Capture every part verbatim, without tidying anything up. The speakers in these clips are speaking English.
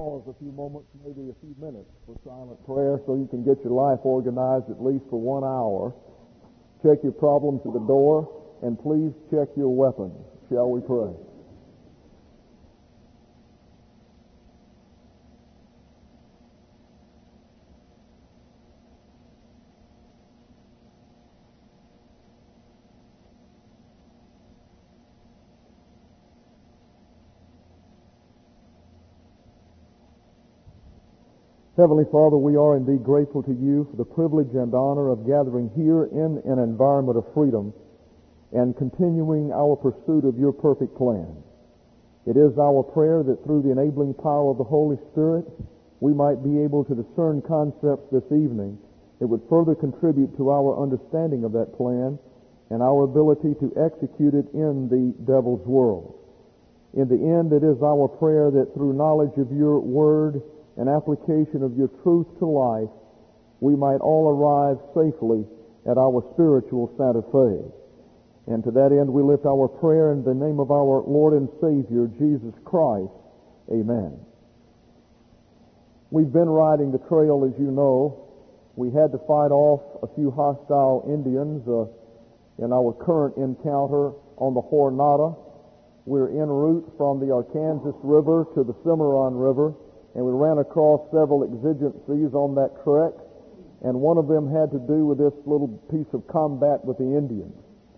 pause a few moments, maybe a few minutes for silent prayer so you can get your life organized at least for one hour. Check your problems at the door, and please check your weapons. Shall we pray? Heavenly Father, we are indeed grateful to you for the privilege and honor of gathering here in an environment of freedom and continuing our pursuit of your perfect plan. It is our prayer that through the enabling power of the Holy Spirit, we might be able to discern concepts this evening that would further contribute to our understanding of that plan and our ability to execute it in the devil's world. In the end, it is our prayer that through knowledge of your word and application of your truth to life, we might all arrive safely at our spiritual Santa Fe. And to that end, we lift our prayer in the name of our Lord and Savior, Jesus Christ. Amen. We've been riding the trail, as you know. We had to fight off a few hostile Indians uh, in our current encounter on the Jornada. We're en route from the Arkansas River to the Cimarron River, and we ran across several exigencies on that trek, and one of them had to do with this little piece of combat with the Indians.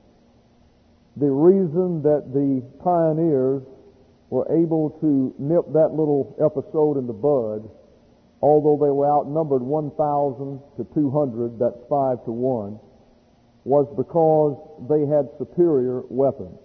The reason that the pioneers were able to nip that little episode in the bud, although they were outnumbered one thousand to two hundred, that's five to one, was because they had superior weapons.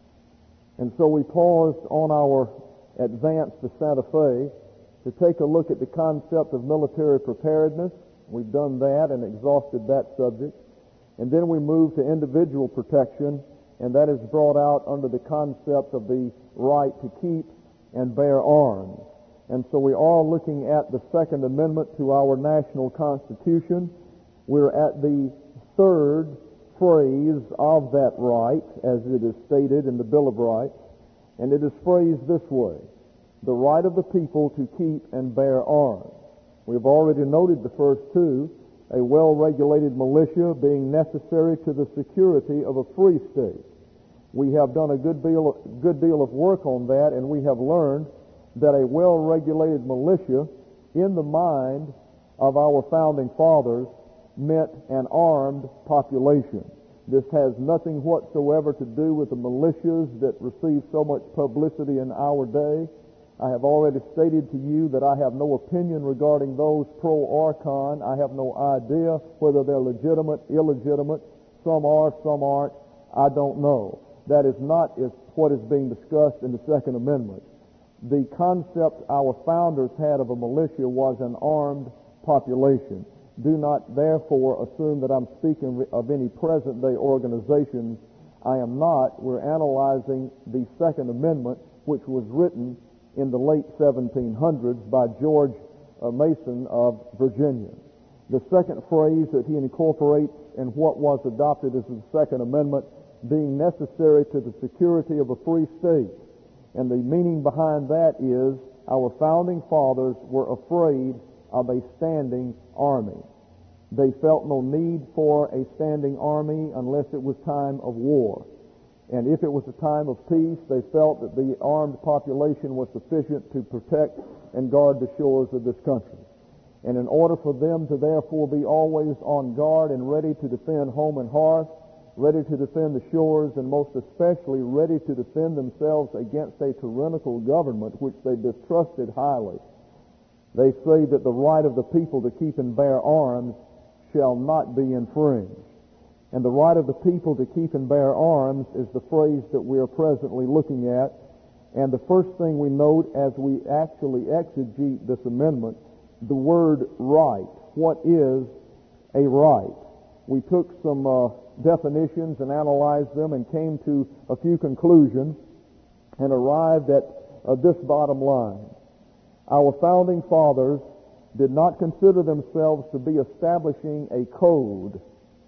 And so we paused on our advance to Santa Fe to take a look at the concept of military preparedness. We've done that and exhausted that subject. And then we moved to individual protection, and that is brought out under the concept of the right to keep and bear arms. And so we are looking at the Second Amendment to our national Constitution. We're at the third phrase of that right, as it is stated in the Bill of Rights, and it is phrased this way: the right of the people to keep and bear arms. We've already noted the first two, a well-regulated militia being necessary to the security of a free state. We have done a good deal, good deal of work on that, and we have learned that a well-regulated militia, in the mind of our founding fathers, meant an armed population. This has nothing whatsoever to do with the militias that receive so much publicity in our day. I have already stated to you that I have no opinion regarding those pro or con. I have no idea whether they're legitimate, illegitimate. Some are, some aren't. I don't know. That is not is what is being discussed in the Second Amendment. The concept our founders had of a militia was an armed population. Do not therefore assume that I'm speaking of any present-day organizations. I am not. We're analyzing the Second Amendment, which was written in the late seventeen hundreds by George uh, Mason of Virginia. The second phrase that he incorporates in what was adopted as the Second Amendment, being necessary to the security of a free state. And the meaning behind that is our founding fathers were afraid of a standing army. They felt no need for a standing army unless it was time of war. And if it was a time of peace, they felt that the armed population was sufficient to protect and guard the shores of this country. And in order for them to therefore be always on guard and ready to defend home and hearth, ready to defend the shores, and most especially ready to defend themselves against a tyrannical government which they distrusted highly, they say that the right of the people to keep and bear arms shall not be infringed. And the right of the people to keep and bear arms is the phrase that we are presently looking at. And the first thing we note as we actually exegete this amendment, the word right. What is a right? We took some uh, definitions and analyzed them and came to a few conclusions and arrived at uh, this bottom line. Our founding fathers did not consider themselves to be establishing a code.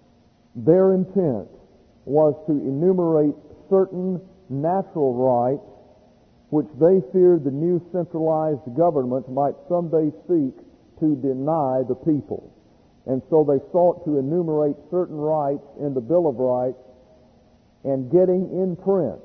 Their intent was to enumerate certain natural rights which they feared the new centralized government might someday seek to deny the people. And so they sought to enumerate certain rights in the Bill of Rights, and getting in print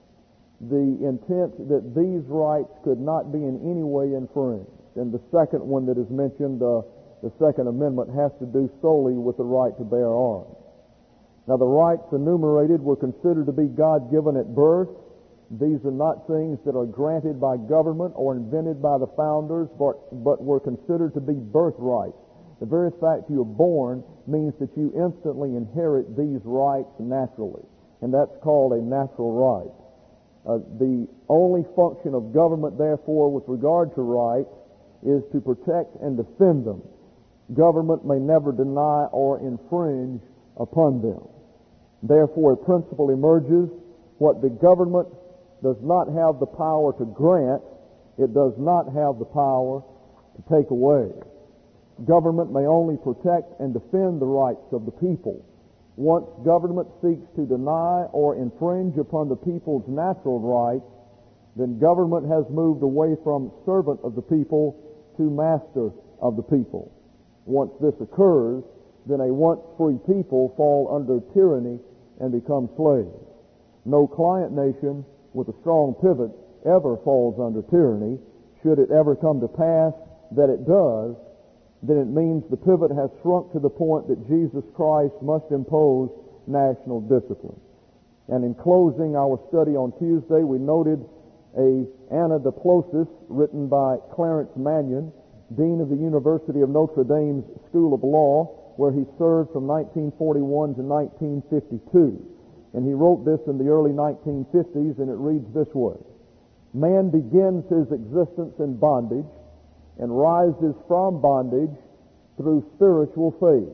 the intent that these rights could not be in any way infringed. And the second one that is mentioned, uh, the Second Amendment, has to do solely with the right to bear arms. Now, the rights enumerated were considered to be God-given at birth. These are not things that are granted by government or invented by the founders, but, but were considered to be birthrights. The very fact you are born means that you instantly inherit these rights naturally, and that's called a natural right. Uh, the only function of government, therefore, with regard to rights, is to protect and defend them. Government may never deny or infringe upon them. Therefore, a principle emerges: what the government does not have the power to grant, it does not have the power to take away. Government may only protect and defend the rights of the people. Once government seeks to deny or infringe upon the people's natural rights, then government has moved away from servant of the people to master of the people. Once this occurs, then a once free people fall under tyranny and become slaves. No client nation with a strong pivot ever falls under tyranny. Should it ever come to pass that it does, then it means the pivot has shrunk to the point that Jesus Christ must impose national discipline. And in closing our study on Tuesday, we noted a Anadiplosis written by Clarence Mannion, Dean of the University of Notre Dame's School of Law, where he served from nineteen forty-one to nineteen fifty-two. And he wrote this in the early nineteen fifties, and it reads this way: "Man begins his existence in bondage and rises from bondage through spiritual faith,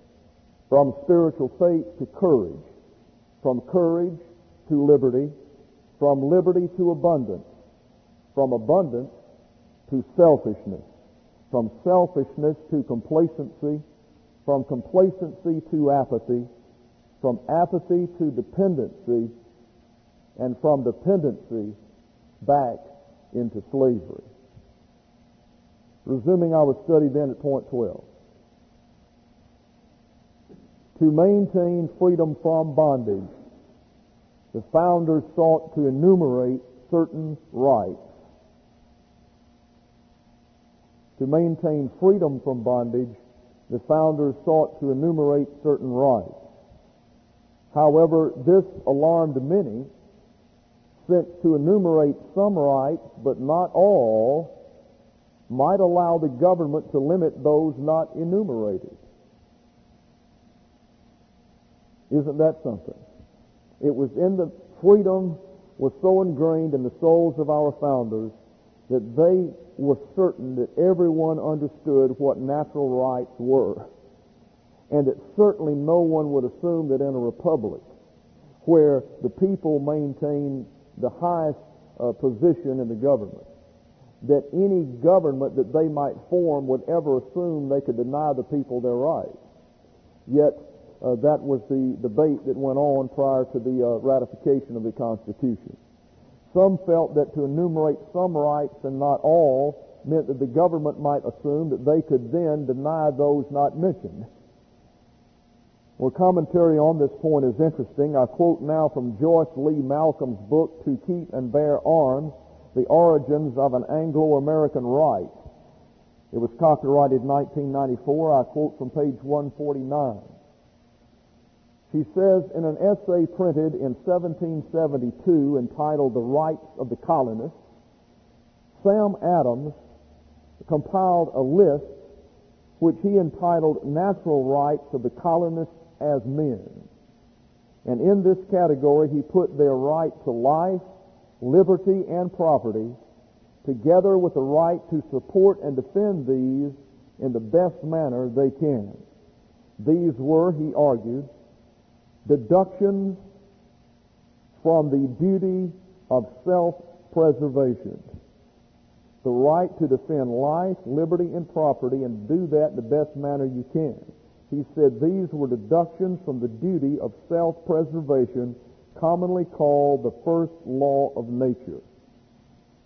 from spiritual faith to courage, from courage to liberty, from liberty to abundance, from abundance to selfishness, from selfishness to complacency, from complacency to apathy, from apathy to dependency, and from dependency back into slavery." Resuming our study then at point twelve. To maintain freedom from bondage, the founders sought to enumerate certain rights. To maintain freedom from bondage, the founders sought to enumerate certain rights. However, this alarmed many, since to enumerate some rights, but not all, might allow the government to limit those not enumerated. Isn't that something? It was in the freedom was so ingrained in the souls of our founders that they were certain that everyone understood what natural rights were, and that certainly no one would assume that in a republic where the people maintain the highest uh, position in the government, that any government that they might form would ever assume they could deny the people their rights. Yet uh, that was the debate that went on prior to the uh, ratification of the Constitution. Some felt that to enumerate some rights and not all meant that the government might assume that they could then deny those not mentioned. Well, commentary on this point is interesting. I quote now from Joyce Lee Malcolm's book, To Keep and Bear Arms, The Origins of an Anglo-American Right. It was copyrighted nineteen ninety-four. I quote from page one forty-nine. She says, in an essay printed in seventeen seventy-two entitled The Rights of the Colonists, Sam Adams compiled a list which he entitled Natural Rights of the Colonists as Men. And in this category he put their right to life, liberty, and property, together with the right to support and defend these in the best manner they can. These were, he argued, deductions from the duty of self-preservation. The right to defend life, liberty, and property, and do that in the best manner you can. He said these were deductions from the duty of self-preservation, commonly called the first law of nature.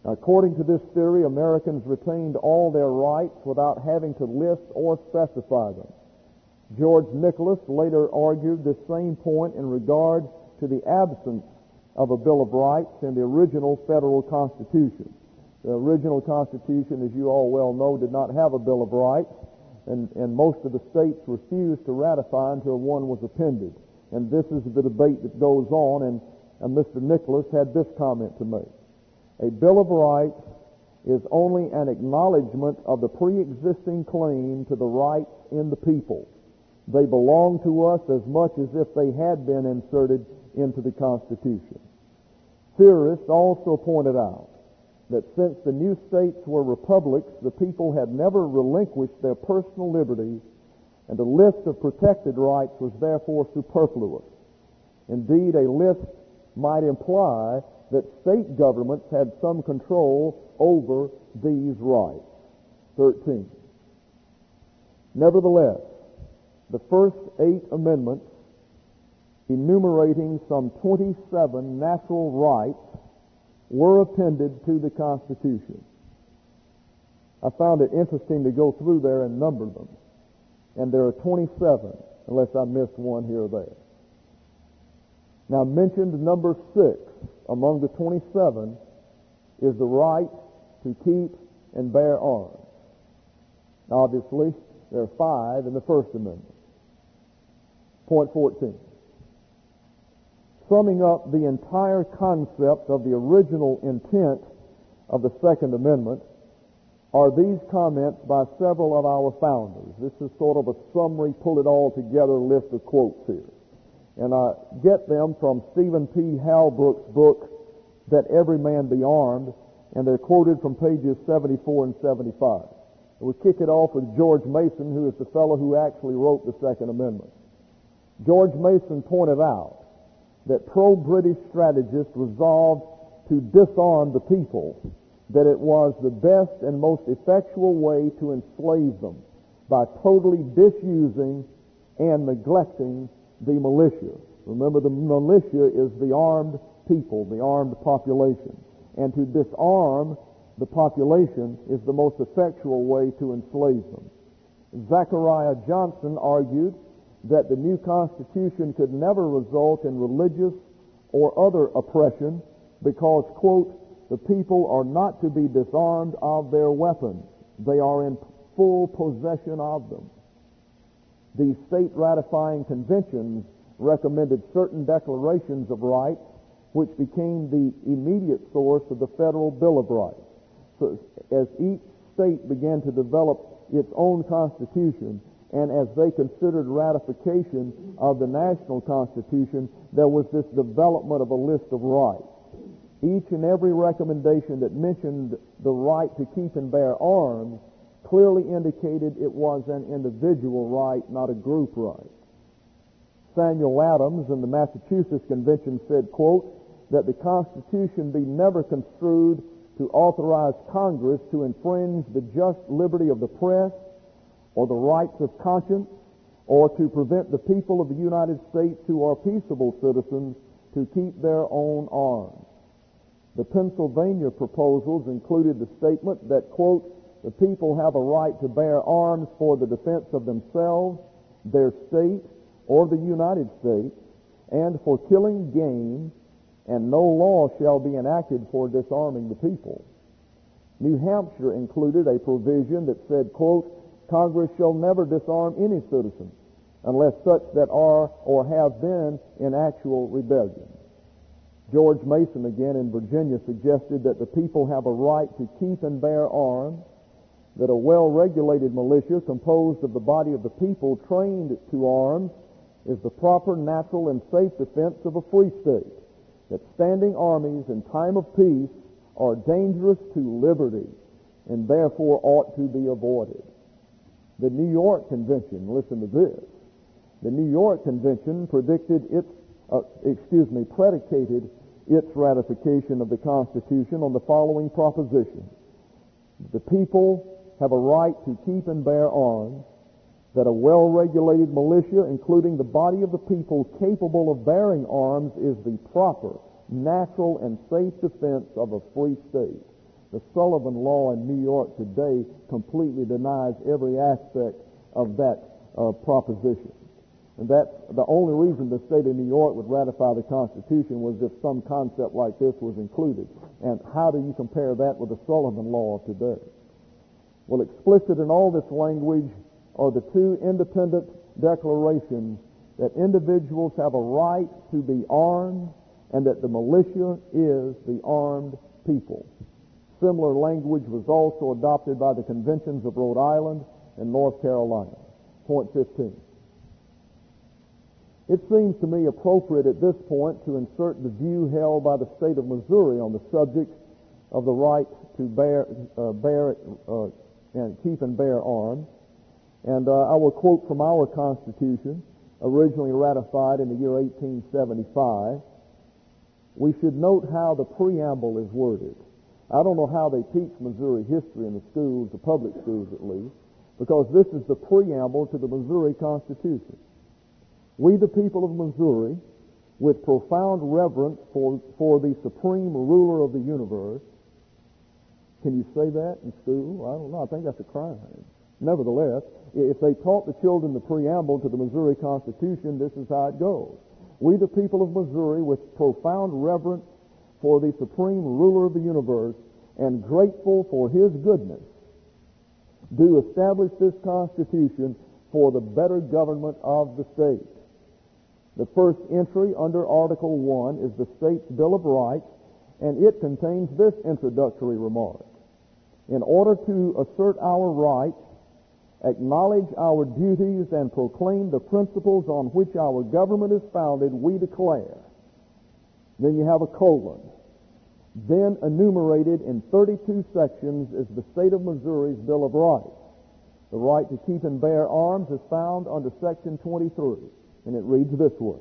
According to this theory, Americans retained all their rights without having to list or specify them. George Nicholas later argued this same point in regard to the absence of a Bill of Rights in the original federal Constitution. The original Constitution, as you all well know, did not have a Bill of Rights, and, and most of the states refused to ratify until one was appended. And this is the debate that goes on, and, and Mister Nicholas had this comment to make. A Bill of Rights is only an acknowledgement of the pre-existing claim to the rights in the people. They belong to us as much as if they had been inserted into the Constitution. Theorists also pointed out that since the new states were republics, the people had never relinquished their personal liberties, and a list of protected rights was therefore superfluous. Indeed, a list might imply that state governments had some control over these rights. thirteen. Nevertheless, the first eight amendments, enumerating some twenty-seven natural rights, were appended to the Constitution. I found it interesting to go through there and number them. And there are twenty-seven, unless I missed one here or there. Now, mentioned number six among the twenty-seven is the right to keep and bear arms. Obviously, there are five in the First Amendment. Point fourteen. Summing up the entire concept of the original intent of the Second Amendment are these comments by several of our founders. This is sort of a summary, pull it all together list of quotes here. And I get them from Stephen P. Halbrook's book, That Every Man Be Armed, and they're quoted from pages seventy-four and seventy-five. We kick it off with George Mason, who is the fellow who actually wrote the Second Amendment. George Mason pointed out that pro-British strategists resolved to disarm the people, that it was the best and most effectual way to enslave them by totally disusing and neglecting the militia. Remember, the militia is the armed people, the armed population. And to disarm the population is the most effectual way to enslave them. Zachariah Johnson argued that the new Constitution could never result in religious or other oppression because, quote, the people are not to be disarmed of their weapons. They are in full possession of them. These state ratifying conventions recommended certain declarations of rights which became the immediate source of the federal Bill of Rights. So as each state began to develop its own constitution, and as they considered ratification of the national constitution, there was this development of a list of rights. Each and every recommendation that mentioned the right to keep and bear arms clearly indicated it was an individual right, not a group right. Samuel Adams in the Massachusetts Convention said, quote, that the Constitution be never construed to authorize Congress to infringe the just liberty of the press or the rights of conscience, or to prevent the people of the United States who are peaceable citizens to keep their own arms. The Pennsylvania proposals included the statement that, quote, the people have a right to bear arms for the defense of themselves, their state, or the United States, and for killing game, and no law shall be enacted for disarming the people. New Hampshire included a provision that said, quote, Congress shall never disarm any citizen unless such that are or have been in actual rebellion. George Mason, again in Virginia, suggested that the people have a right to keep and bear arms, that a well-regulated militia composed of the body of the people trained to arms is the proper, natural, and safe defense of a free state, that standing armies in time of peace are dangerous to liberty and therefore ought to be avoided. The New York Convention, listen to this, the New York Convention predicted its, uh, excuse me, predicated its ratification of the Constitution on the following proposition. The people have a right to keep and bear arms, that a well-regulated militia, including the body of the people capable of bearing arms, is the proper, natural, and safe defense of a free state. The Sullivan Law in New York today completely denies every aspect of that uh, proposition. And that's the only reason the state of New York would ratify the Constitution was if some concept like this was included. And how do you compare that with the Sullivan Law of today? Well, explicit in all this language are the two independent declarations that individuals have a right to be armed and that the militia is the armed people. Similar language was also adopted by the conventions of Rhode Island and North Carolina. Point fifteen. It seems to me appropriate at this point to insert the view held by the state of Missouri on the subject of the right to bear, uh, bear uh, and keep and bear arms. And uh, I will quote from our Constitution, originally ratified in the year eighteen seventy-five. We should note how the preamble is worded. I don't know how they teach Missouri history in the schools, the public schools at least, because this is the preamble to the Missouri Constitution. We, the people of Missouri, with profound reverence for, for the supreme ruler of the universe. Can you say that in school? I don't know. I think that's a crime. Nevertheless, if they taught the children the preamble to the Missouri Constitution, this is how it goes. We, the people of Missouri, with profound reverence for the supreme ruler of the universe and grateful for his goodness, do establish this Constitution for the better government of the state. The first entry under Article one is the state's Bill of Rights, and it contains this introductory remark. In order to assert our rights, acknowledge our duties, and proclaim the principles on which our government is founded, we declare. Then you have a colon. Then enumerated in thirty-two sections is the state of Missouri's Bill of Rights. The right to keep and bear arms is found under Section twenty-three, and it reads this way: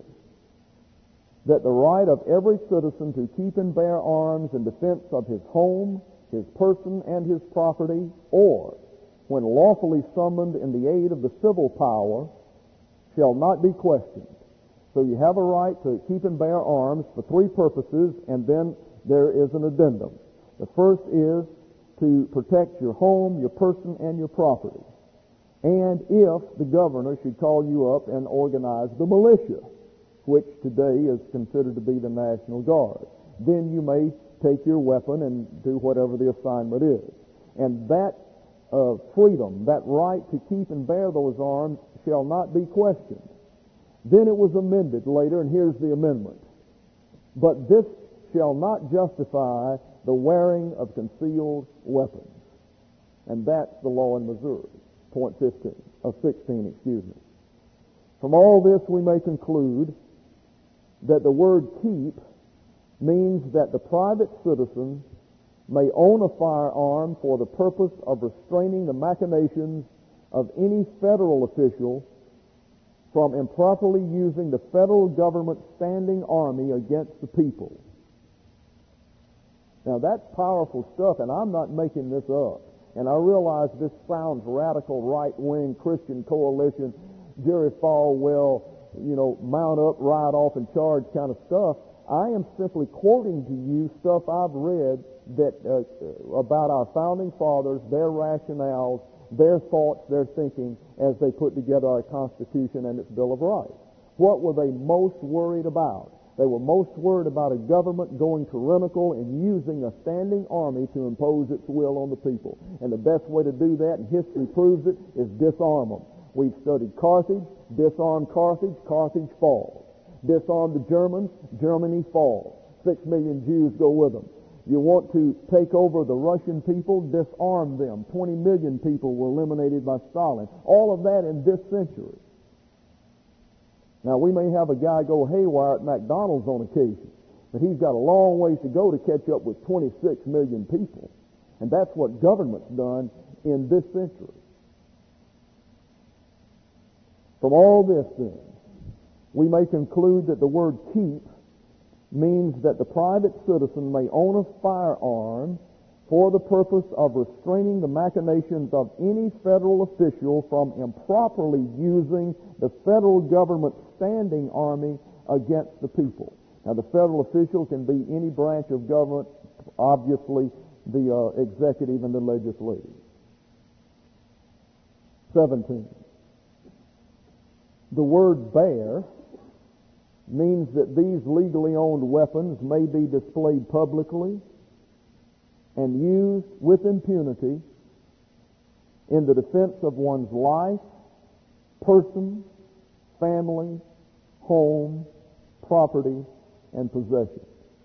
that the right of every citizen to keep and bear arms in defense of his home, his person, and his property, or when lawfully summoned in the aid of the civil power, shall not be questioned. So you have a right to keep and bear arms for three purposes, and then there is an addendum. The first is to protect your home, your person, and your property. And if the governor should call you up and organize the militia, which today is considered to be the National Guard, then you may take your weapon and do whatever the assignment is. And that uh, freedom, that right to keep and bear those arms shall not be questioned. Then it was amended later, and here's the amendment. But this shall not justify the wearing of concealed weapons. And that's the law in Missouri. Point fifteen, of sixteen, excuse me. From all this we may conclude that the word keep means that the private citizen may own a firearm for the purpose of restraining the machinations of any federal official from improperly using the federal government's standing army against the people. Now that's powerful stuff, and I'm not making this up. And I realize this sounds radical, right-wing, Christian coalition, Jerry Falwell, you know, mount up, ride off, and charge kind of stuff. I am simply quoting to you stuff I've read that uh, about our founding fathers, their rationales, their thoughts, their thinking as they put together our Constitution and its Bill of Rights. What were they most worried about? They were most worried about a government going tyrannical and using a standing army to impose its will on the people. And the best way to do that, and history proves it, is disarm them. We've studied Carthage, disarm Carthage, Carthage falls. Disarm the Germans, Germany falls. Six million Jews go with them. You want to take over the Russian people, disarm them. Twenty million people were eliminated by Stalin. All of that in this century. Now, we may have a guy go haywire at McDonald's on occasion, but he's got a long ways to go to catch up with twenty-six million people. And that's what government's done in this century. From all this, then, we may conclude that the word keep means that the private citizen may own a firearm for the purpose of restraining the machinations of any federal official from improperly using the federal government's standing army against the people. Now, the federal official can be any branch of government, obviously, the uh, executive and the legislative. seventeen. The word bear means that these legally owned weapons may be displayed publicly and used with impunity in the defense of one's life, person, family, home, property, and possession.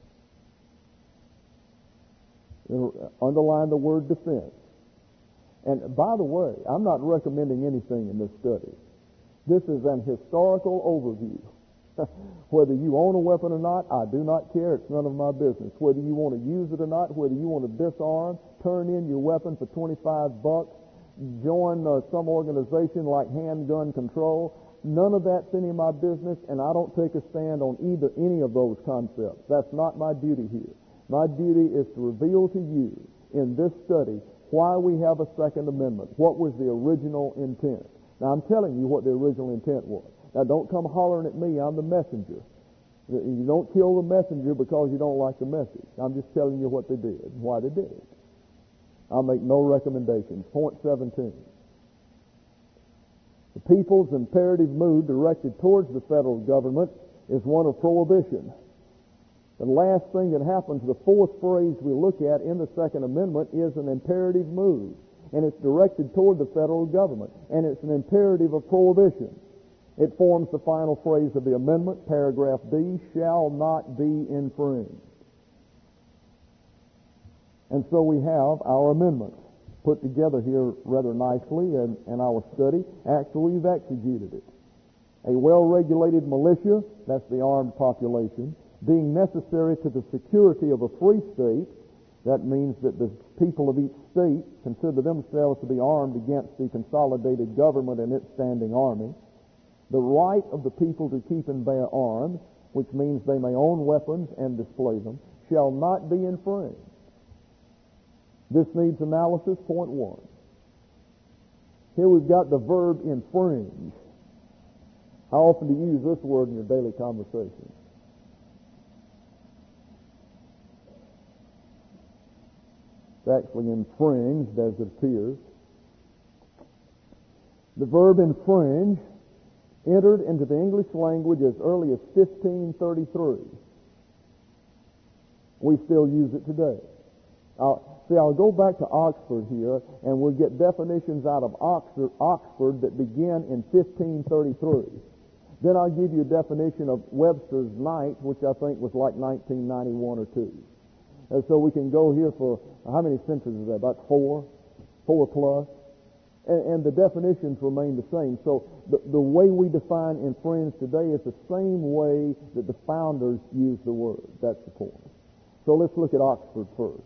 Underline the word defense. And by the way, I'm not recommending anything in this study. This is an historical overview. Whether you own a weapon or not, I do not care. It's none of my business. Whether you want to use it or not, whether you want to disarm, turn in your weapon for twenty-five bucks, join uh, some organization like Handgun Control, none of that's any of my business, and I don't take a stand on either any of those concepts. That's not my duty here. My duty is to reveal to you in this study why we have a Second Amendment. What was the original intent? Now, I'm telling you what the original intent was. Now, don't come hollering at me. I'm the messenger. You don't kill the messenger because you don't like the message. I'm just telling you what they did and why they did it. I'll make no recommendations. Point seventeen. The people's imperative mood directed towards the federal government is one of prohibition. The last thing that happens, the fourth phrase we look at in the Second Amendment, is an imperative mood. And it's directed toward the federal government. And it's an imperative of prohibition. It forms the final phrase of the amendment, paragraph B, shall not be infringed. And so we have our amendment put together here rather nicely in, in our study. Actually, we've exegeted it. A well-regulated militia, that's the armed population, being necessary to the security of a free state, that means that the people of each state consider themselves to be armed against the consolidated government and its standing army. The right of the people to keep and bear arms, which means they may own weapons and display them, shall not be infringed. This needs analysis. Point one. Here we've got the verb infringe. How often do you use this word in your daily conversation? It's actually infringed as it appears. The verb infringe entered into the English language as early as fifteen thirty-three. We still use it today. Uh, see, I'll go back to Oxford here, and we'll get definitions out of Oxford, Oxford that begin in fifteen thirty-three. Then I'll give you a definition of Webster's Night, which I think was like nineteen ninety-one or two. And so we can go here for, how many centuries is that? About four? Four plus? And, and the definitions remain the same. So the, the way we define infringe today is the same way that the founders used the word. That's the point. So let's look at Oxford first.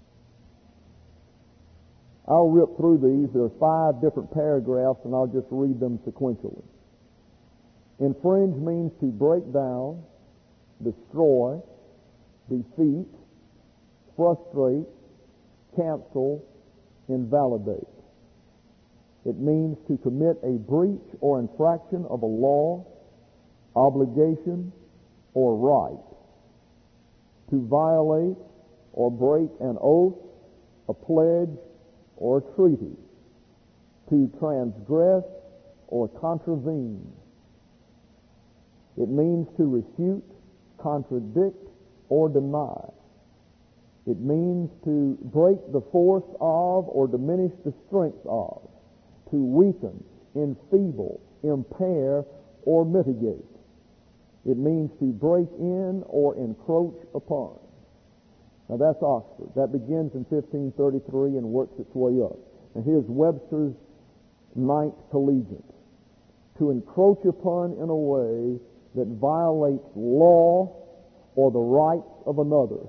I'll rip through these. There are five different paragraphs, and I'll just read them sequentially. Infringe means to break down, destroy, defeat, frustrate, cancel, invalidate. It means to commit a breach or infraction of a law, obligation, or right. To violate or break an oath, a pledge, or a treaty. To transgress or contravene. It means to refute, contradict, or deny. It means to break the force of or diminish the strength of, to weaken, enfeeble, impair, or mitigate. It means to break in or encroach upon. Now that's Oxford. That begins in fifteen thirty-three and works its way up. And here's Webster's Ninth Collegiate. To encroach upon in a way that violates law or the rights of another.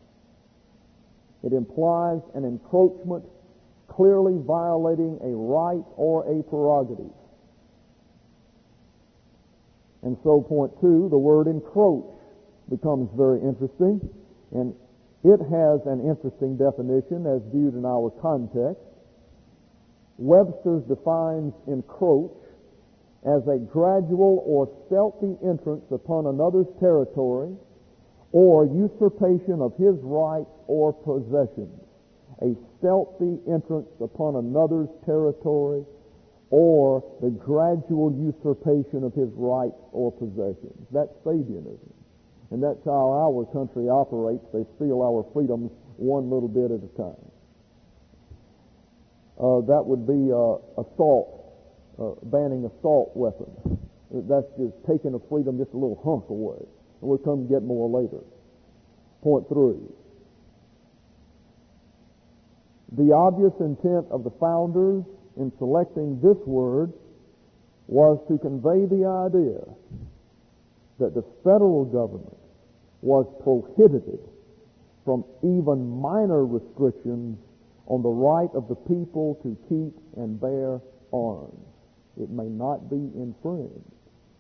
It implies an encroachment clearly violating a right or a prerogative. And so point two, the word encroach becomes very interesting, and it has an interesting definition as viewed in our context. Webster's defines encroach as a gradual or stealthy entrance upon another's territory or usurpation of his rights or possessions. a stealthy entrance upon another's territory, or the gradual usurpation of his rights or possessions. That's Fabianism. And that's how our country operates. They steal our freedoms one little bit at a time. Uh, that would be uh, assault, uh, banning assault weapons. That's just taking a freedom just a little hunk away. And we'll come get more later. Point three. The obvious intent of the founders in selecting this word was to convey the idea that the federal government was prohibited from even minor restrictions on the right of the people to keep and bear arms. It may not be infringed.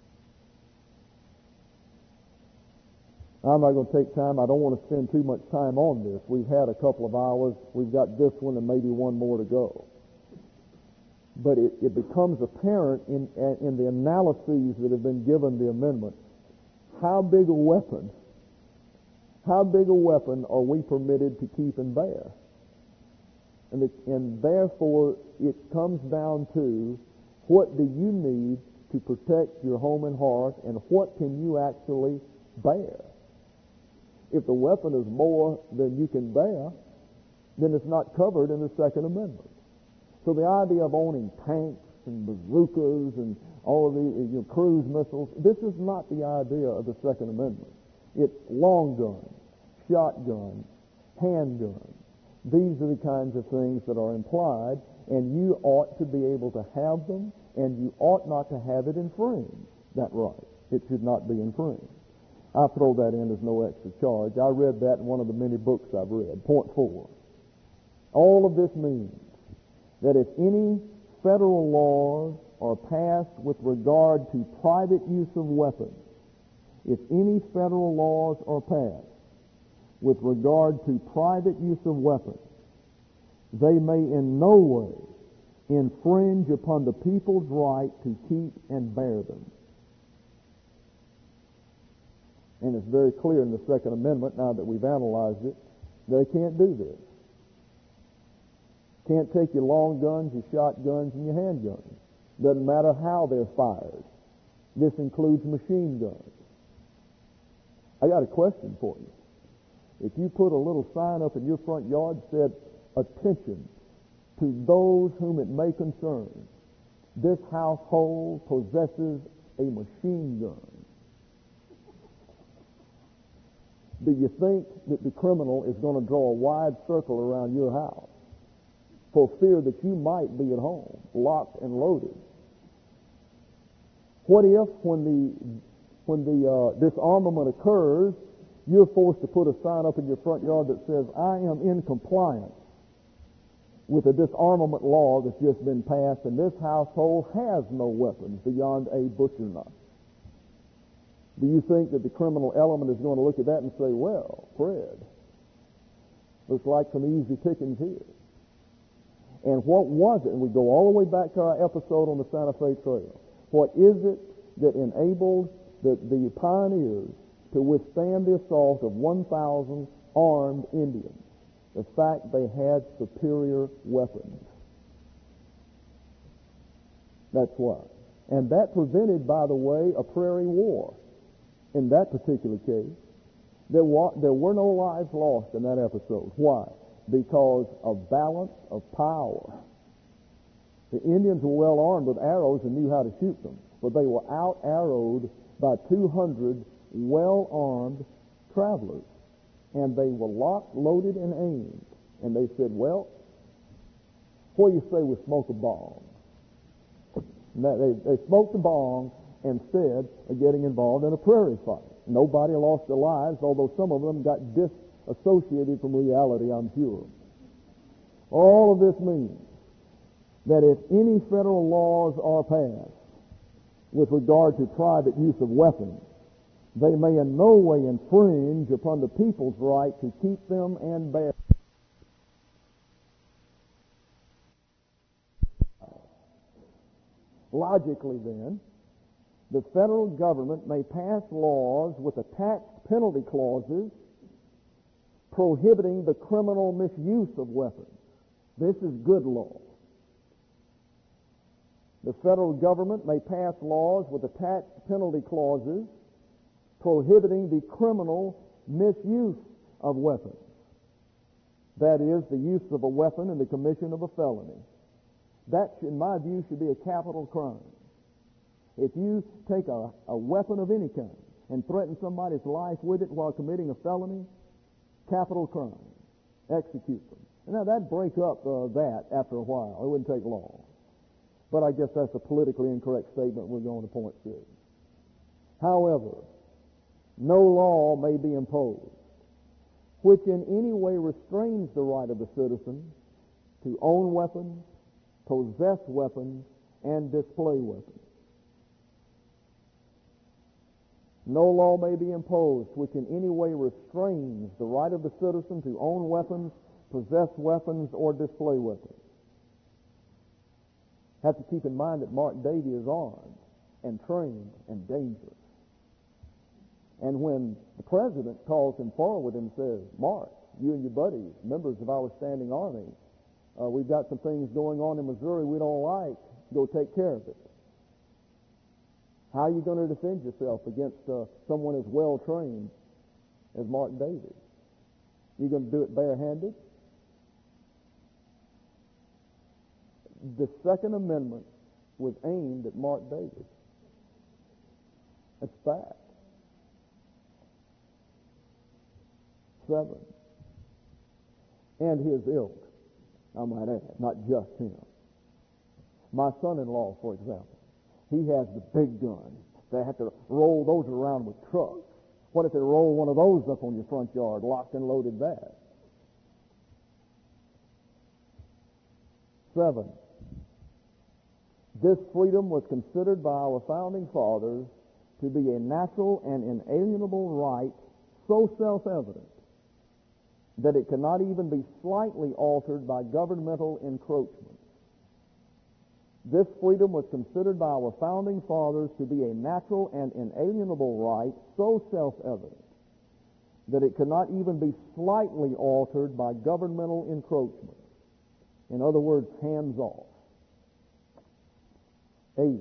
I'm not going to take time. I don't want to spend too much time on this. We've had a couple of hours. We've got this one and maybe one more to go. But it, it becomes apparent in, in the analyses that have been given the amendment, how big a weapon, how big a weapon are we permitted to keep and bear? And, it, and therefore, it comes down to, what do you need to protect your home and hearth, and what can you actually bear? If the weapon is more than you can bear, then it's not covered in the Second Amendment. So the idea of owning tanks and bazookas and all of the you know, cruise missiles, this is not the idea of the Second Amendment. It's long guns, shotguns, handguns. These are the kinds of things that are implied, and you ought to be able to have them, and you ought not to have it infringed, that right. It should not be infringed. I throw that in as no extra charge. I read that in one of the many books I've read. Point four. All of this means that if any federal laws are passed with regard to private use of weapons, if any federal laws are passed with regard to private use of weapons, they may in no way infringe upon the people's right to keep and bear them. And it's very clear in the Second Amendment, now that we've analyzed it, they can't do this. Can't take your long guns, your shotguns, and your handguns. Doesn't matter how they're fired. This includes machine guns. I got a question for you. If you put a little sign up in your front yard that said, "Attention to those whom it may concern, this household possesses a machine gun," do you think that the criminal is going to draw a wide circle around your house for fear that you might be at home, locked and loaded? What if, when the when the uh, disarmament occurs, you're forced to put a sign up in your front yard that says, "I am in compliance with the disarmament law that's just been passed, and this household has no weapons beyond a butcher knife"? Do you think that the criminal element is going to look at that and say, "Well, Fred, looks like some easy pickings here"? And what was it? And we go all the way back to our episode on the Santa Fe Trail. What is it that enabled the, the pioneers to withstand the assault of one thousand armed Indians? The fact they had superior weapons. That's why. And that prevented, by the way, a prairie war. In that particular case, there were, there were no lives lost in that episode. Why? Because of balance of power. The Indians were well armed with arrows and knew how to shoot them, but they were out-arrowed by two hundred well-armed travelers, and they were locked, loaded, and aimed. And they said, "Well, what do you say we smoke a bong?" And that, they, they smoked a bong instead of getting involved in a prairie fight. Nobody lost their lives, although some of them got disassociated from reality, I'm sure. All of this means that if any federal laws are passed with regard to private use of weapons, they may in no way infringe upon the people's right to keep them and bear. Logically, then, the federal government may pass laws with attached penalty clauses prohibiting the criminal misuse of weapons. This is good law. The federal government may pass laws with attached penalty clauses prohibiting the criminal misuse of weapons. That is, the use of a weapon in the commission of a felony. That, in my view, should be a capital crime. If you take a, a weapon of any kind and threaten somebody's life with it while committing a felony, capital crime. Execute them. Now, that'd break up uh, that after a while. It wouldn't take long. But I guess that's a politically incorrect statement. We're going to point six. However, no law may be imposed which in any way restrains the right of the citizen to own weapons, possess weapons, and display weapons. No law may be imposed which in any way restrains the right of the citizen to own weapons, possess weapons, or display weapons. Have to keep in mind that Mark Davey is armed and trained and dangerous. And when the president calls him forward and says, Mark, you and your buddies, members of our standing army, uh, we've got some things going on in Missouri we don't like, go take care of it. How are you going to defend yourself against uh, someone as well trained as Mark Davey? You going to do it barehanded? The Second Amendment was aimed at Mark Davey. That's fact. Seven. And his ilk, I might add, not just him. My son-in-law, for example, he has the big guns. They have to roll those around with trucks. What if they roll one of those up on your front yard, locked and loaded that? Seven. This freedom was considered by our founding fathers to be a natural and inalienable right, so self-evident that it cannot even be slightly altered by governmental encroachment. This freedom was considered by our founding fathers to be a natural and inalienable right, so self-evident that it cannot even be slightly altered by governmental encroachment. In other words, hands off. Eight.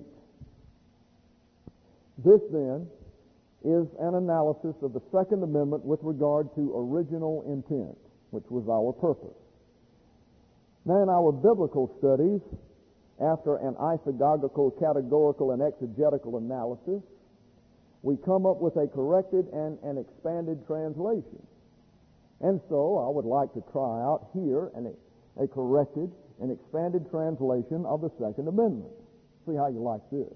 This, then, is an analysis of the Second Amendment with regard to original intent, which was our purpose. Now, in our biblical studies, after an isagogical, categorical, and exegetical analysis, we come up with a corrected and an expanded translation. And so I would like to try out here an, a corrected and expanded translation of the Second Amendment. See how you like this.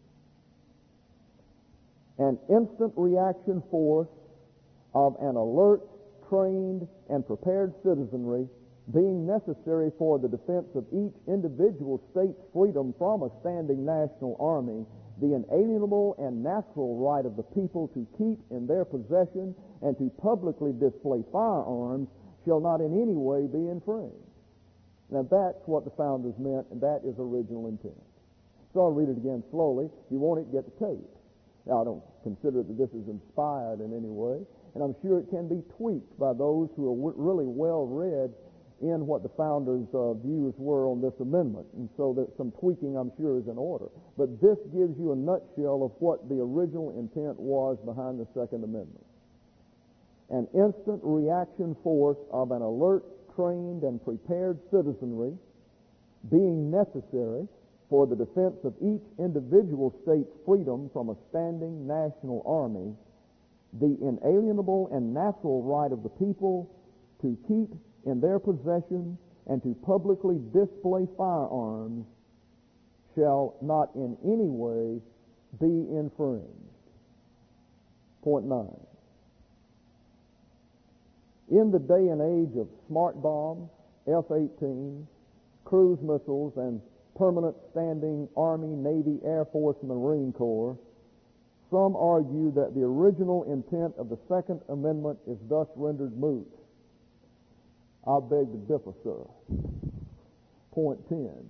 An instant reaction force of an alert, trained, and prepared citizenry being necessary for the defense of each individual state's freedom from a standing national army, the inalienable and natural right of the people to keep in their possession and to publicly display firearms shall not in any way be infringed. Now that's what the founders meant, and that is original intent. So I'll read it again slowly. If you want it, get the tape. Now, I don't consider that this is inspired in any way, and I'm sure it can be tweaked by those who are w- really well-read in what the founders' uh, views were on this amendment, and so that some tweaking, I'm sure, is in order. But this gives you a nutshell of what the original intent was behind the Second Amendment. An instant reaction force of an alert, trained, and prepared citizenry being necessary for the defense of each individual state's freedom from a standing national army, the inalienable and natural right of the people to keep in their possession and to publicly display firearms shall not in any way be infringed. Point nine. In the day and age of smart bombs, F eighteen, cruise missiles, and permanent standing Army, Navy, Air Force, and Marine Corps, some argue that the original intent of the Second Amendment is thus rendered moot. I beg to differ, sir. Point ten.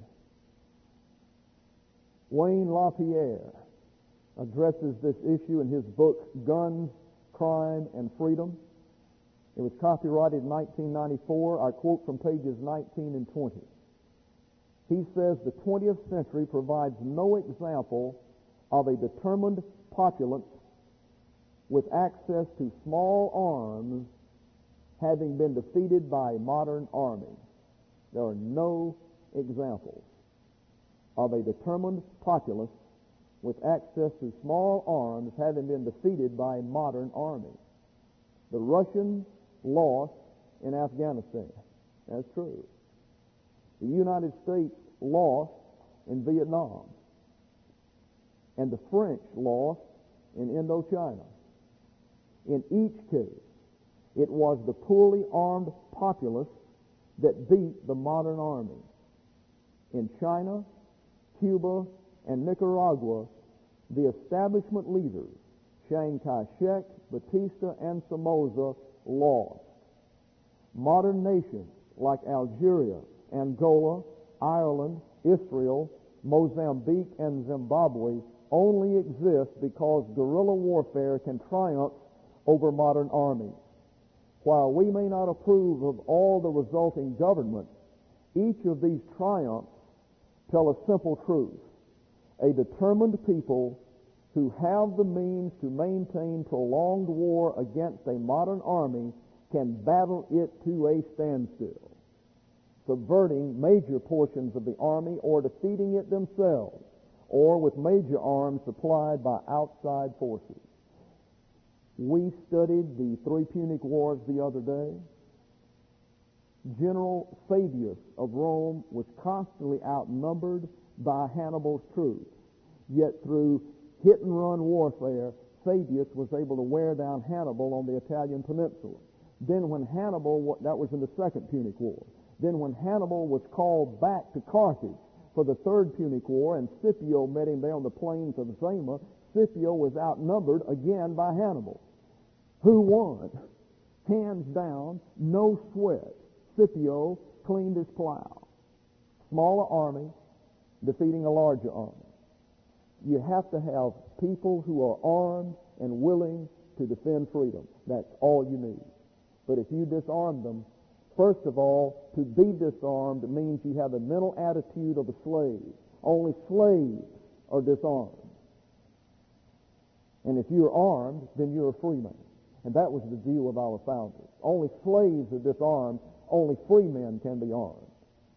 Wayne LaPierre addresses this issue in his book, Guns, Crime, and Freedom. It was copyrighted in nineteen ninety-four. I quote from pages nineteen and twenty. He says, the twentieth century provides no example of a determined populace with access to small arms having been defeated by a modern army. There are no examples of a determined populace with access to small arms having been defeated by a modern army. The Russians lost in Afghanistan. That's true. The United States lost in Vietnam. And the French lost in Indochina. In each case, it was the poorly armed populace that beat the modern army. In China, Cuba, and Nicaragua, the establishment leaders, Chiang Kai-shek, Batista, and Somoza, lost. Modern nations like Algeria, Angola, Ireland, Israel, Mozambique, and Zimbabwe only exist because guerrilla warfare can triumph over modern armies. While we may not approve of all the resulting governments, each of these triumphs tell a simple truth. A determined people who have the means to maintain prolonged war against a modern army can battle it to a standstill, subverting major portions of the army or defeating it themselves, or with major arms supplied by outside forces. We studied the three Punic Wars the other day. General Fabius of Rome was constantly outnumbered by Hannibal's troops. Yet through hit-and-run warfare, Fabius was able to wear down Hannibal on the Italian peninsula. Then when Hannibal, that was in the Second Punic War, then when Hannibal was called back to Carthage for the Third Punic War, and Scipio met him there on the plains of Zama, Scipio was outnumbered again by Hannibal. Who won? Hands down, no sweat. Scipio cleaned his plow. Smaller army defeating a larger army. You have to have people who are armed and willing to defend freedom. That's all you need. But if you disarm them, first of all, to be disarmed means you have the mental attitude of a slave. Only slaves are disarmed. And if you're armed, then you're a free man. And that was the view of our founders. Only slaves are disarmed. Only free men can be armed.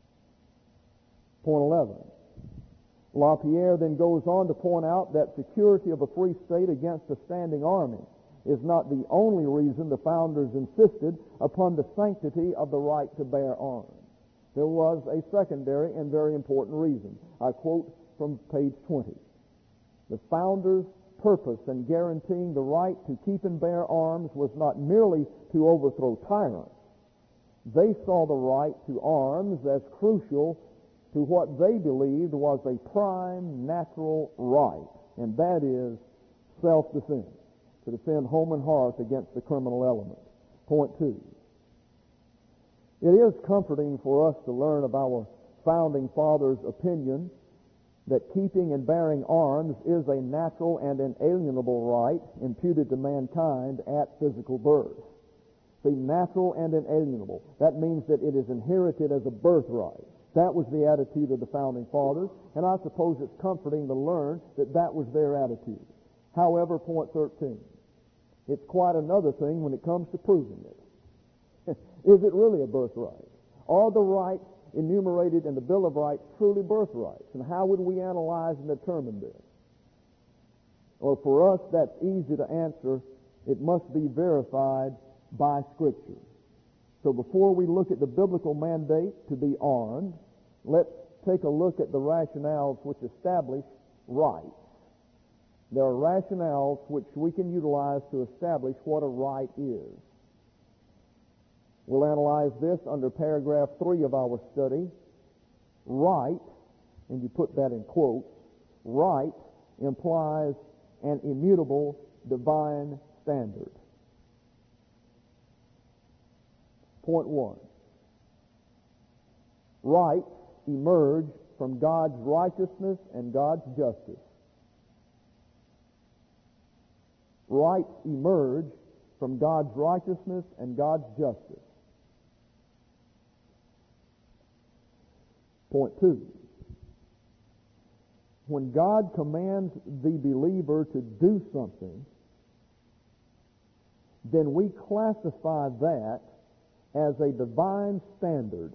Point eleven. LaPierre then goes on to point out that security of a free state against a standing army is not the only reason the founders insisted upon the sanctity of the right to bear arms. There was a secondary and very important reason. I quote from page twenty. The founders' purpose in guaranteeing the right to keep and bear arms was not merely to overthrow tyrants. They saw the right to arms as crucial to what they believed was a prime natural right, and that is self-defense, to defend home and hearth against the criminal element. Point two. It is comforting for us to learn of our founding fathers' opinion that keeping and bearing arms is a natural and inalienable right imputed to mankind at physical birth. See, natural and inalienable. That means that it is inherited as a birthright. That was the attitude of the founding fathers, and I suppose it's comforting to learn that that was their attitude. However, point thirteen, it's quite another thing when it comes to proving it. Is it really a birthright? Are the rights enumerated in the Bill of Rights truly birthrights? And how would we analyze and determine this? Well, for us, that's easy to answer. It must be verified by Scripture. So before we look at the biblical mandate to be armed, let's take a look at the rationales which establish rights. There are rationales which we can utilize to establish what a right is. We'll analyze this under paragraph three of our study. Right, and you put that in quotes, right implies an immutable divine standard. Point one. Rights emerge from God's righteousness and God's justice. Rights emerge from God's righteousness and God's justice. Point two. When God commands the believer to do something, then we classify that as a divine standard.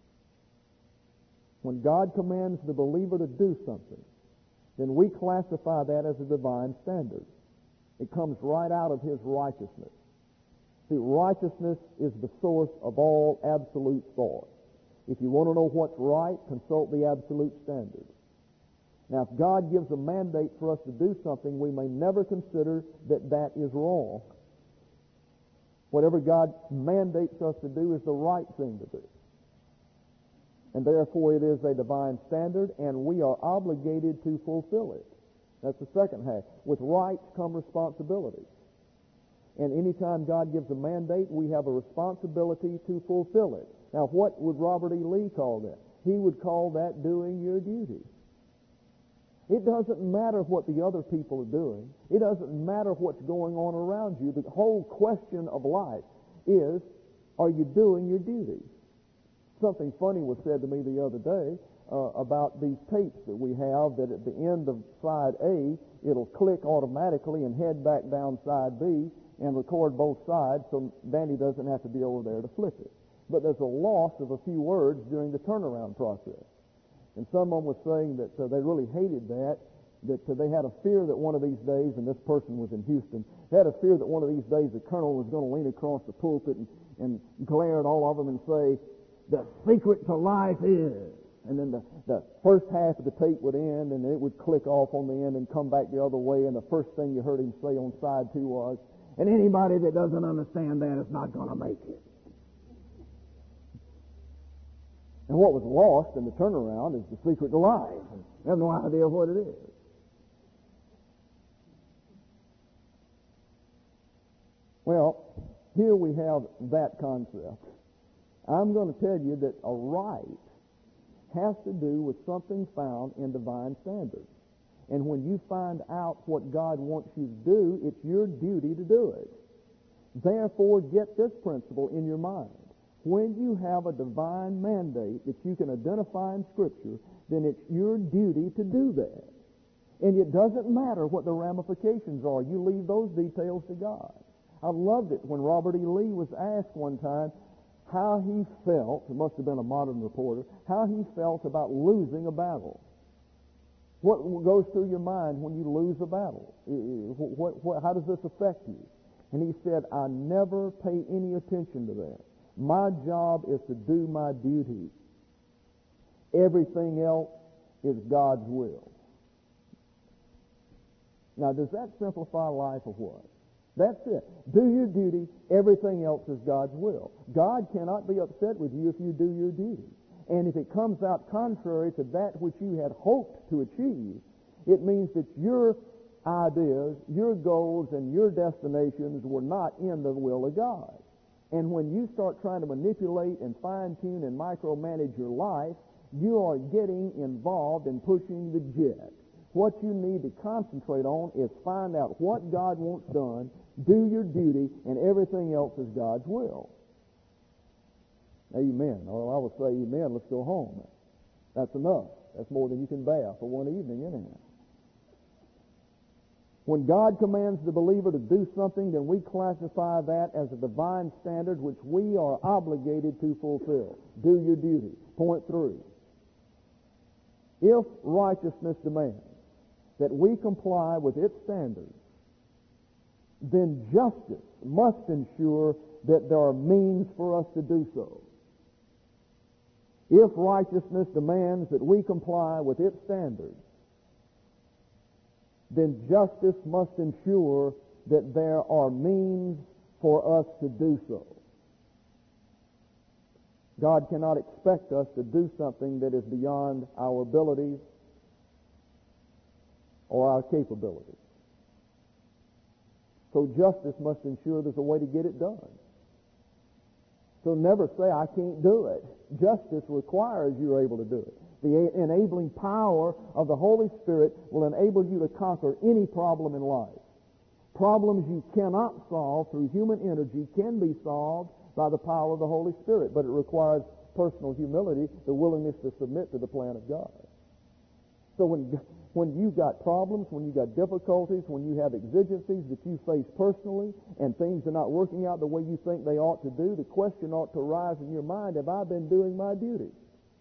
When God commands the believer to do something, then we classify that as a divine standard. It comes right out of His righteousness. See, righteousness is the source of all absolute thought. If you want to know what's right, consult the absolute standard. Now, if God gives a mandate for us to do something, we may never consider that that is wrong. Whatever God mandates us to do is the right thing to do. And therefore it is a divine standard, and we are obligated to fulfill it. That's the second half. With rights come responsibilities. And anytime God gives a mandate, we have a responsibility to fulfill it. Now, what would Robert E. Lee call that? He would call that doing your duty. It doesn't matter what the other people are doing. It doesn't matter what's going on around you. The whole question of life is, are you doing your duty? Something funny was said to me the other day uh, about these tapes that we have, that at the end of side A, it'll click automatically and head back down side B and record both sides, so Danny doesn't have to be over there to flip it. But there's a loss of a few words during the turnaround process. And someone was saying that uh, they really hated that, that uh, they had a fear that one of these days, and this person was in Houston, they had a fear that one of these days the colonel was going to lean across the pulpit and, and glare at all of them and say, "The secret to life is," and then the, the first half of the tape would end, and it would click off on the end and come back the other way, and the first thing you heard him say on side two was, "And anybody that doesn't understand that is not going to make it." And what was lost in the turnaround is the secret to life. I have no idea what it is. Well, here we have that concept. I'm going to tell you that a right has to do with something found in divine standards. And when you find out what God wants you to do, it's your duty to do it. Therefore, get this principle in your mind. When you have a divine mandate that you can identify in Scripture, then it's your duty to do that. And it doesn't matter what the ramifications are. You leave those details to God. I loved it when Robert E. Lee was asked one time how he felt, it must have been a modern reporter, how he felt about losing a battle. What goes through your mind when you lose a battle? What, what, how does this affect you? And he said, "I never pay any attention to that. My job is to do my duty. Everything else is God's will." Now, does that simplify life or what? That's it. Do your duty. Everything else is God's will. God cannot be upset with you if you do your duty. And if it comes out contrary to that which you had hoped to achieve, it means that your ideas, your goals, and your destinations were not in the will of God. And when you start trying to manipulate and fine-tune and micromanage your life, you are getting involved in pushing the jet. What you need to concentrate on is find out what God wants done, do your duty, and everything else is God's will. Amen. Or I will say amen, let's go home. That's enough. That's more than you can bear for one evening, anyhow. When God commands the believer to do something, then we classify that as a divine standard which we are obligated to fulfill. Do your duty. Point three. If righteousness demands that we comply with its standards, then justice must ensure that there are means for us to do so. If righteousness demands that we comply with its standards, then justice must ensure that there are means for us to do so. God cannot expect us to do something that is beyond our abilities or our capabilities. So justice must ensure there's a way to get it done. So never say, "I can't do it." Justice requires you're able to do it. The enabling power of the Holy Spirit will enable you to conquer any problem in life. Problems you cannot solve through human energy can be solved by the power of the Holy Spirit, but it requires personal humility, the willingness to submit to the plan of God. So when when you've got problems, when you've got difficulties, when you have exigencies that you face personally, and things are not working out the way you think they ought to do, the question ought to arise in your mind, have I been doing my duty?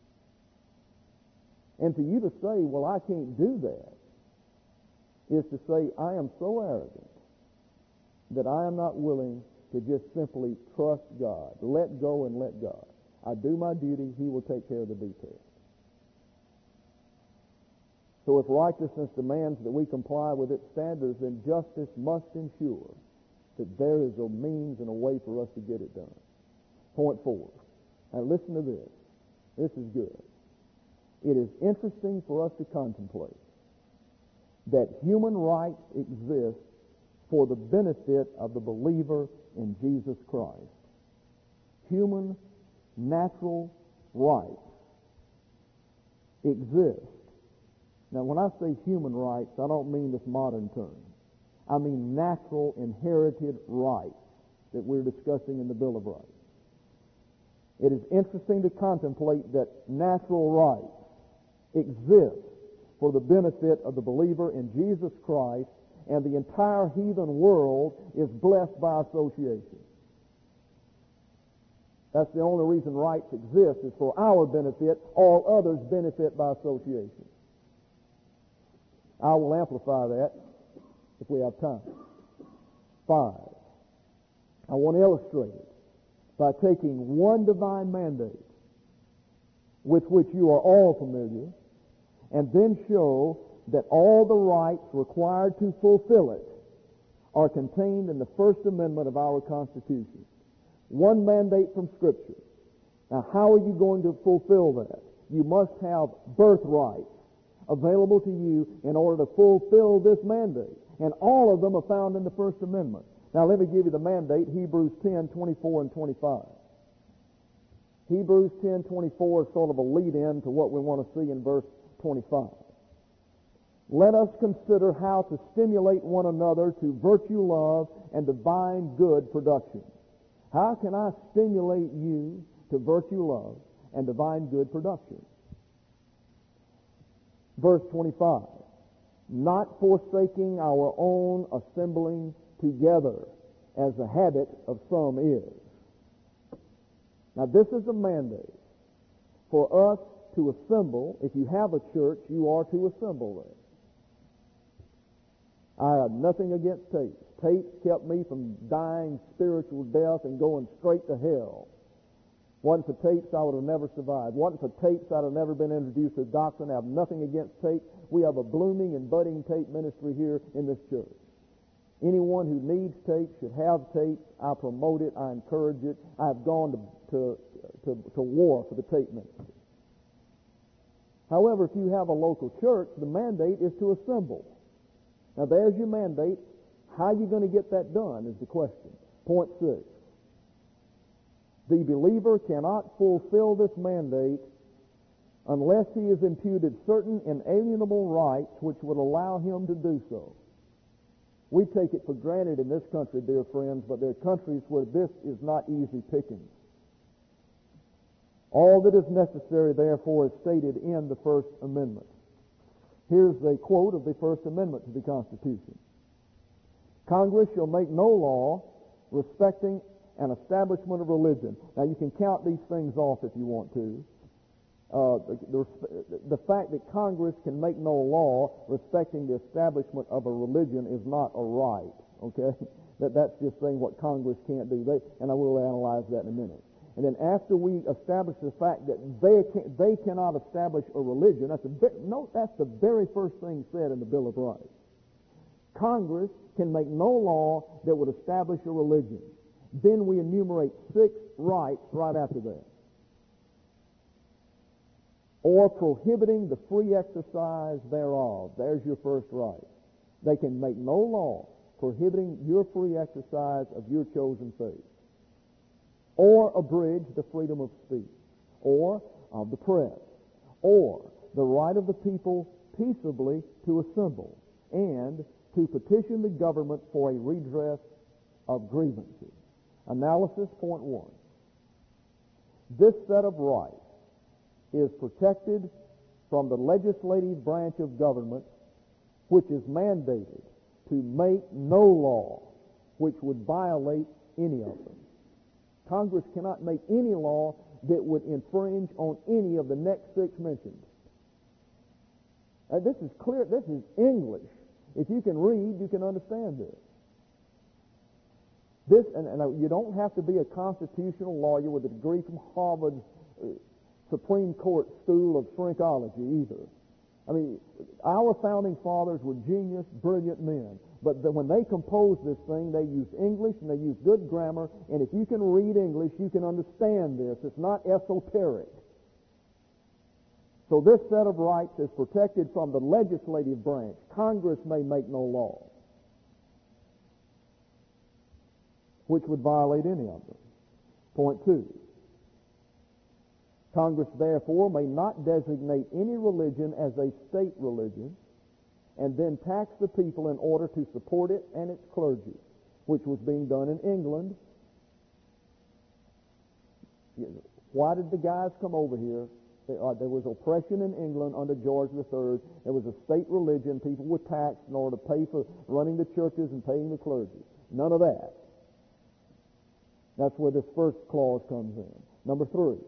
And for you to say, well, I can't do that, is to say, I am so arrogant that I am not willing to just simply trust God. Let go and let God. I do my duty, He will take care of the details. So if righteousness demands that we comply with its standards, then justice must ensure that there is a means and a way for us to get it done. Point four. Now listen to this. This is good. It is interesting for us to contemplate that human rights exist for the benefit of the believer in Jesus Christ. Human, natural rights exist. Now, when I say human rights, I don't mean this modern term. I mean natural, inherited rights that we're discussing in the Bill of Rights. It is interesting to contemplate that natural rights exist for the benefit of the believer in Jesus Christ, and the entire heathen world is blessed by association. That's the only reason rights exist, is for our benefit. All others benefit by association. I will amplify that if we have time. Five. I want to illustrate it by taking one divine mandate with which you are all familiar, and then show that all the rights required to fulfill it are contained in the First Amendment of our Constitution. One mandate from Scripture. Now, how are you going to fulfill that? You must have birthrights available to you in order to fulfill this mandate. And all of them are found in the First Amendment. Now let me give you the mandate, Hebrews ten, twenty-four and twenty-five. Hebrews ten, twenty-four is sort of a lead-in to what we want to see in verse twenty-five. Let us consider how to stimulate one another to virtue, love, and divine good production. How can I stimulate you to virtue, love, and divine good production? Verse twenty-five, not forsaking our own assembling together, as the habit of some is. Now this is a mandate for us to assemble. If you have a church, you are to assemble there. I have nothing against tapes. Tapes kept me from dying spiritual death and going straight to hell. Wasn't for tapes, I would have never survived. Wasn't for tapes, I'd have never been introduced to doctrine. I have nothing against tapes. We have a blooming and budding tape ministry here in this church. Anyone who needs tapes should have tapes. I promote it. I encourage it. I have gone to, to, to, to war for the tape ministry. However, if you have a local church, the mandate is to assemble. Now, there's your mandate. How are you going to get that done is the question. Point six. The believer cannot fulfill this mandate unless he is imputed certain inalienable rights which would allow him to do so. We take it for granted in this country, dear friends, but there are countries where this is not easy pickings. All that is necessary, therefore, is stated in the First Amendment. Here's a quote of the First Amendment to the Constitution. Congress shall make no law respecting an establishment of religion. Now, you can count these things off if you want to. Uh, the, the, the fact that Congress can make no law respecting the establishment of a religion is not a right, okay? That, that's just saying what Congress can't do. They, and I will analyze that in a minute. And then after we establish the fact that they can, they cannot establish a religion, that's a, note that's the very first thing said in the Bill of Rights. Congress can make no law that would establish a religion. Then we enumerate six rights right after that. Or prohibiting the free exercise thereof. There's your first right. They can make no law prohibiting your free exercise of your chosen faith. Or abridge the freedom of speech. Or of the press. Or the right of the people peaceably to assemble. And to petition the government for a redress of grievances. Analysis point one. This set of rights is protected from the legislative branch of government, which is mandated to make no law which would violate any of them. Congress cannot make any law that would infringe on any of the next six mentioned. And this is clear, this is English. If you can read, you can understand this. This, and, and you don't have to be a constitutional lawyer with a degree from Harvard uh, Supreme Court School of Shrinkology either. I mean, our founding fathers were genius, brilliant men. But the, when they composed this thing, they used English and they used good grammar. And if you can read English, you can understand this. It's not esoteric. So this set of rights is protected from the legislative branch. Congress may make no law which would violate any of them. Point two. Congress, therefore, may not designate any religion as a state religion and then tax the people in order to support it and its clergy, which was being done in England. Why did the guys come over here? There was oppression in England under George the Third. There was a state religion. People were taxed in order to pay for running the churches and paying the clergy. None of that. That's where this first clause comes in. Number three.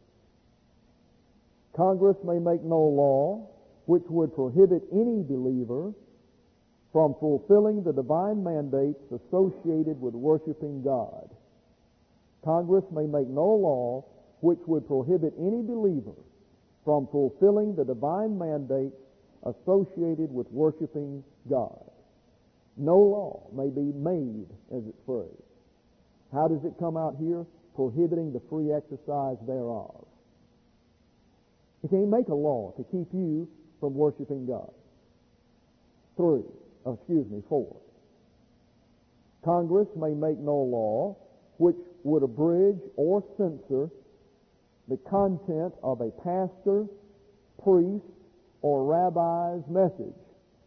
Congress may make no law which would prohibit any believer from fulfilling the divine mandates associated with worshiping God. Congress may make no law which would prohibit any believer from fulfilling the divine mandates associated with worshiping God. No law may be made, as it's phrased. How does it come out here? Prohibiting the free exercise thereof. You can't make a law to keep you from worshiping God. Three, oh, excuse me, four. Congress may make no law which would abridge or censor the content of a pastor, priest, or rabbi's message.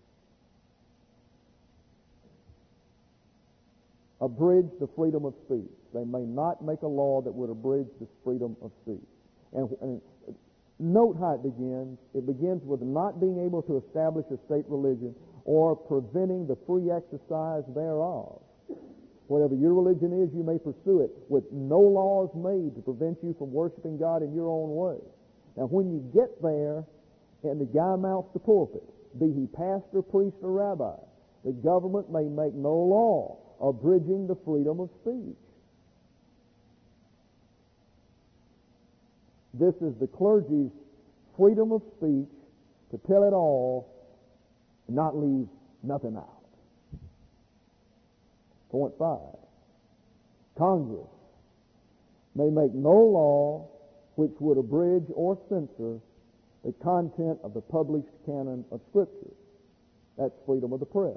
Abridge the freedom of speech. They may not make a law that would abridge the freedom of speech. And, and note how it begins. It begins with not being able to establish a state religion or preventing the free exercise thereof. Whatever your religion is, you may pursue it with no laws made to prevent you from worshiping God in your own way. Now, when you get there and the guy mounts the pulpit, be he pastor, priest, or rabbi, the government may make no law abridging the freedom of speech. This is the clergy's freedom of speech to tell it all and not leave nothing out. Point five. Congress may make no law which would abridge or censor the content of the published canon of Scripture. That's freedom of the press.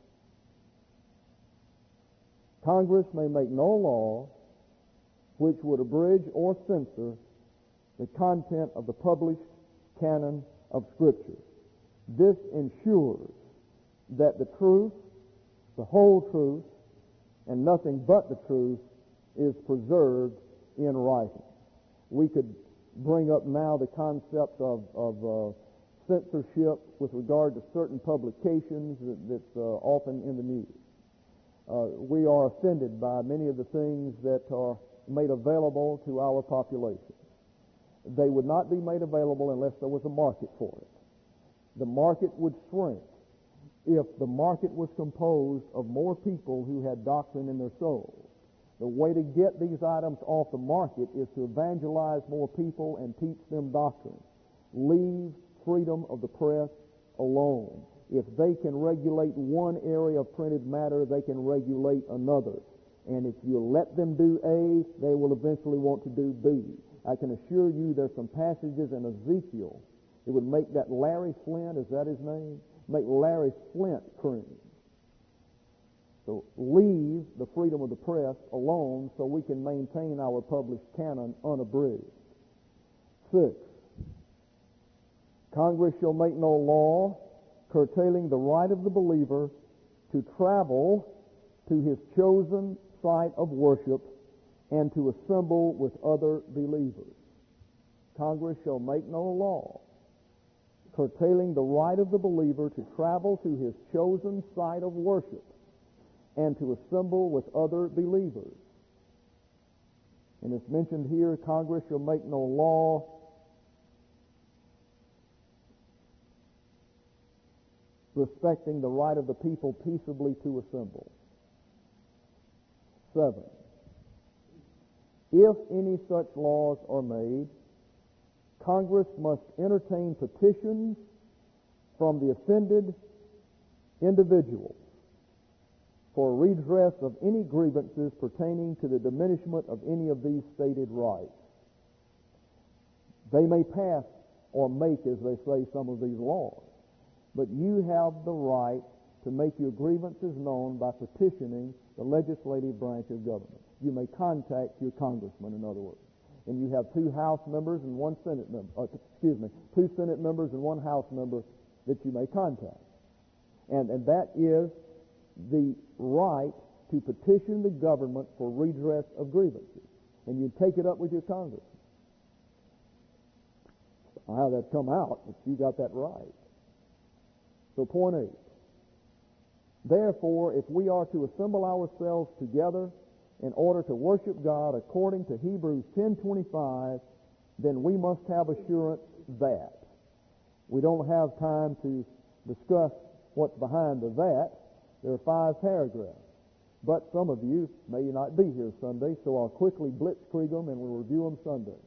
Congress may make no law which would abridge or censor the content of the published canon of Scripture. This ensures that the truth, the whole truth, and nothing but the truth is preserved in writing. We could bring up now the concept of, of uh, censorship with regard to certain publications that, that's uh, often in the news. Uh, we are offended by many of the things that are made available to our population. They would not be made available unless there was a market for it. The market would shrink if the market was composed of more people who had doctrine in their souls. The way to get these items off the market is to evangelize more people and teach them doctrine. Leave freedom of the press alone. If they can regulate one area of printed matter, they can regulate another. And if you let them do A, they will eventually want to do B. I can assure you there's some passages in Ezekiel that would make that Larry Flint, is that his name? Make Larry Flint cringe. So leave the freedom of the press alone so we can maintain our published canon unabridged. Six, Congress shall make no law curtailing the right of the believer to travel to his chosen site of worship and to assemble with other believers. Congress shall make no law curtailing the right of the believer to travel to his chosen site of worship and to assemble with other believers. And it's mentioned here, Congress shall make no law respecting the right of the people peaceably to assemble. Seven, if any such laws are made, Congress must entertain petitions from the offended individuals for redress of any grievances pertaining to the diminishment of any of these stated rights. They may pass or make, as they say, some of these laws, but you have the right to make your grievances known by petitioning the legislative branch of government. You may contact your congressman, in other words. And you have two House members and one Senate member, uh, excuse me, two Senate members and one House member that you may contact. And, and that is the right to petition the government for redress of grievances. And you take it up with your congressman. How that come out, but you got that right. So point eight. Therefore, if we are to assemble ourselves together in order to worship God according to Hebrews ten twenty-five, then we must have assurance that. We don't have time to discuss what's behind the that. There are five paragraphs. But some of you may not be here Sunday, so I'll quickly blitzkrieg them and we'll review them Sunday.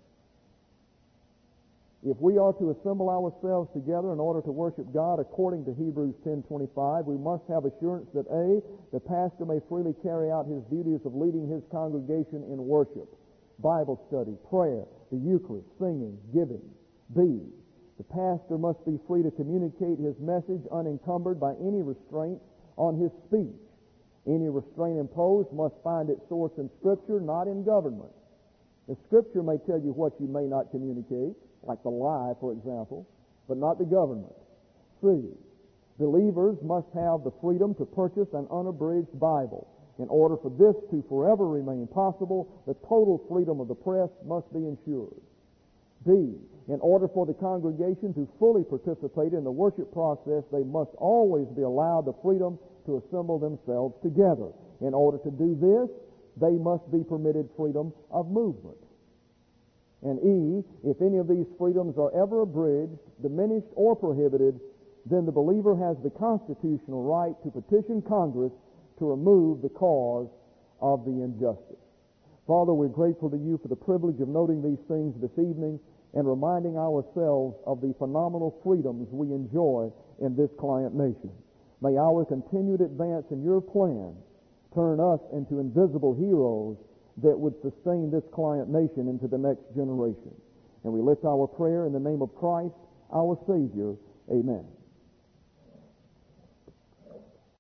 If we are to assemble ourselves together in order to worship God according to Hebrews ten twenty-five, we must have assurance that A, the pastor may freely carry out his duties of leading his congregation in worship, Bible study, prayer, the Eucharist, singing, giving. B, the pastor must be free to communicate his message unencumbered by any restraint on his speech. Any restraint imposed must find its source in Scripture, not in government. The Scripture may tell you what you may not communicate, like the lie, for example, but not the government. C, believers must have the freedom to purchase an unabridged Bible. In order for this to forever remain possible, the total freedom of the press must be ensured. D, in order for the congregation to fully participate in the worship process, they must always be allowed the freedom to assemble themselves together. In order to do this, they must be permitted freedom of movement. And E, if any of these freedoms are ever abridged, diminished, or prohibited, then the believer has the constitutional right to petition Congress to remove the cause of the injustice. Father, we're grateful to you for the privilege of noting these things this evening and reminding ourselves of the phenomenal freedoms we enjoy in this client nation. May our continued advance in your plan turn us into invisible heroes that would sustain this client nation into the next generation. And we lift our prayer in the name of Christ, our Savior. Amen.